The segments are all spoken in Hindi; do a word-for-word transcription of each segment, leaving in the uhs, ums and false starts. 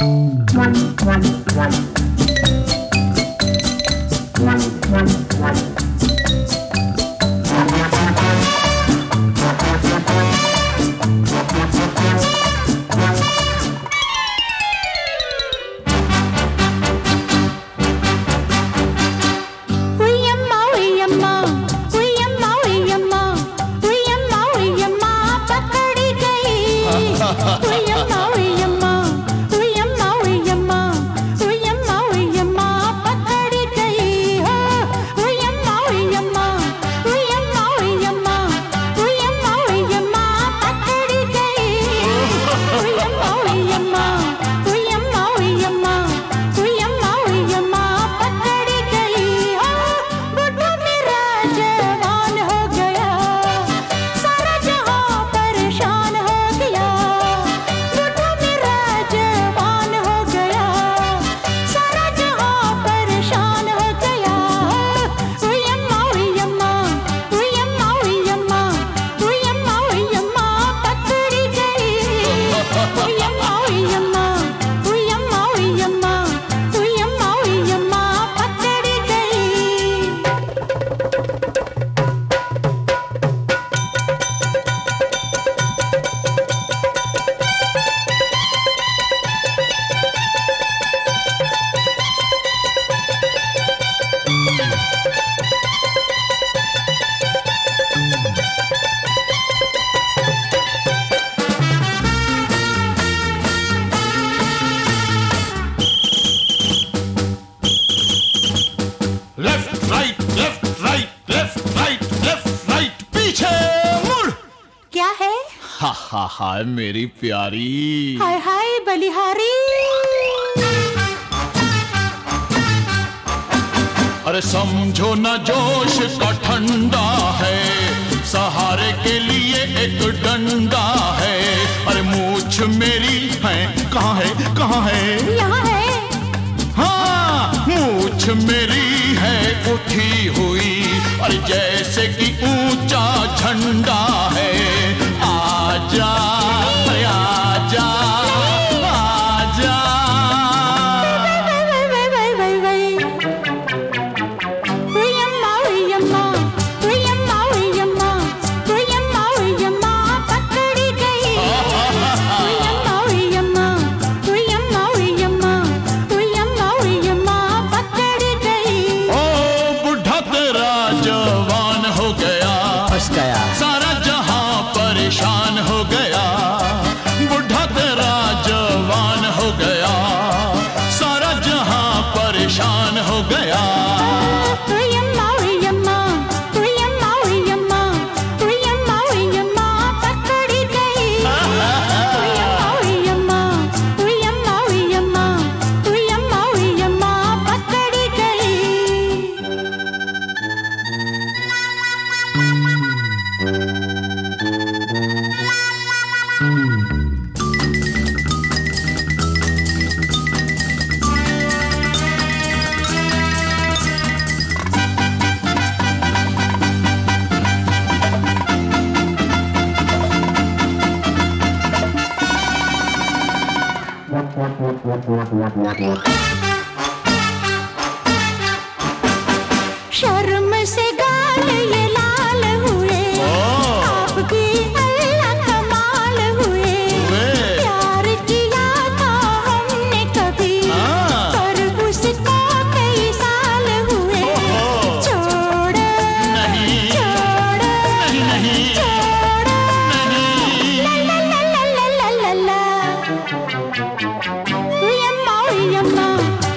हा हाय मेरी प्यारी, हाय हाय बलिहारी। अरे समझो न जोश का ठंडा है, सहारे के लिए एक डंडा है। अरे मूछ मेरी है कहाँ है कहाँ है, यहाँ है। हाँ मूछ मेरी है उठी हुई, अरे जैसे कि ऊंचा झंडा है। आजा अरे आजा आजा। जवान हो गया, फंस गया, सारा जहां परेशान हो गया। बुढ़ा तेरा जवान हो गया, सारा जहां परेशान हो गया। शर्म से गाल ये लाल हुए, आपकी अल्लाह कमाल हुए। प्यार किया था हमने कभी, पर उसको कई साल हुए। छोड़ नहीं छोड़ नहीं नहीं छोड़ नहीं। ला ला ला ला ला ला ला। उयम्मा उयम्मा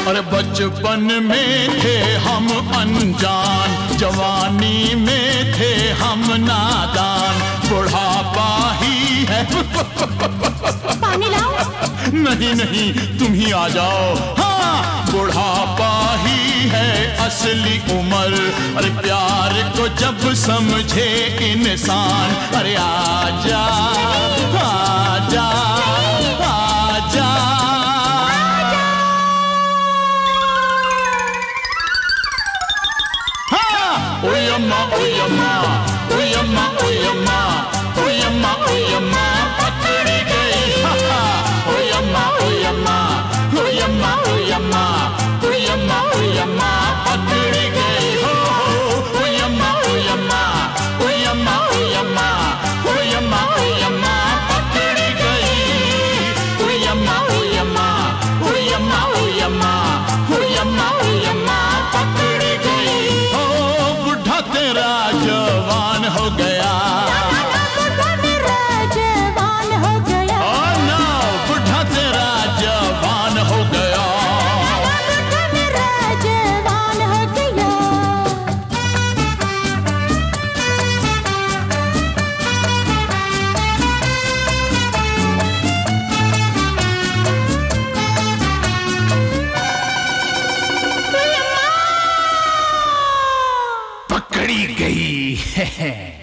अरे बचपन में थे हम अनजान, जवानी में थे हम नादान, बुढ़ापा ही है पानी लाओ? नहीं नहीं तुम ही आ जाओ। हाँ, बुढ़ापा ही है असली उम्र, अरे प्यार को जब समझे इंसान, अरे आजा आजा आजा। हाँ, ओय अम्मा ओय अम्मा ओय अम्मा ओय अम्मा ओय अम्मा ओय अम्मा पकड़ी गई। ओय अम्मा ओय अम्मा ओय अम्मा ओय अम्मा ओय अम्मा ओय अम्मा पकड़ी गई। हो हो ओय अम्मा ओय अम्मा ओय अम्मा ओय अम्मा ओय अम्मा ओय अम्मा पकड़ी गई। ओय अम्मा ओय अम्मा ओय अम्मा ओय अम्मा ओय अम्मा ओय अम्मा पकड़ी गई। हो बुढ़ा तेरा जवान हो गया। बुढ़ा मेरा जवान हो गया। Oh no, बुढ़ा तेरा जवान हो गया। बुढ़ा मेरा जवान हो गया। पकड़ी गई।